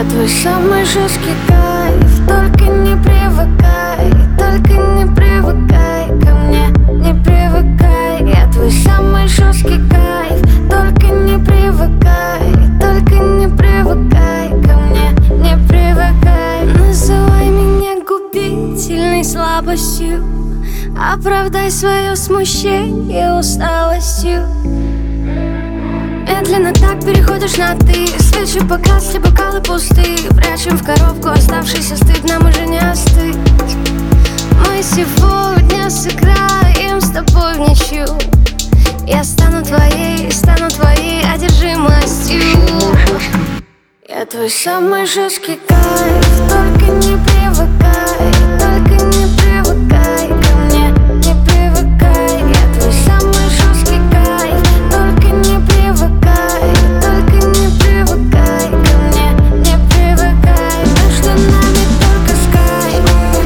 Я твой самый жесткий кайф, только не привыкай, только не привыкай ко мне, не привыкай. Я твой самый жесткий кайф, только не привыкай, только не привыкай ко мне, не привыкай. Называй меня губительной слабостью, оправдай свое смущение усталостью. Медленно так переходишь на ты. Свечи погасли, бокалы пусты. Прячем в коробку оставшийся стыд. Нам уже не остыть. Мы сегодня сыграем с тобой в ничью. Я стану твоей одержимостью. Я твой самый жесткий кайф, только не привыкай, только не привыкай ко мне, не привыкай. Я твой самый жесткий кайф, только не привыкай, только не привыкай ко мне, не привыкай. Между нами только скай,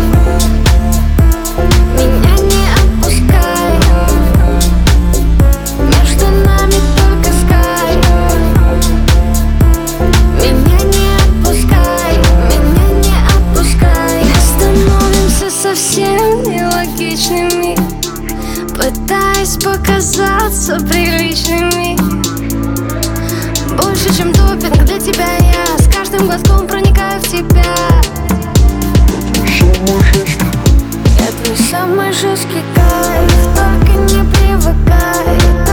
меня не отпускай. Между нами только скай, меня не отпускай, меня не отпускай. Становимся совсем нелогичными, пытаясь показаться приличными. Больше, чем допинг для тебя я с каждым глотком проникаю в тебя. Я твой самый жесткий кайф, только не привыкай.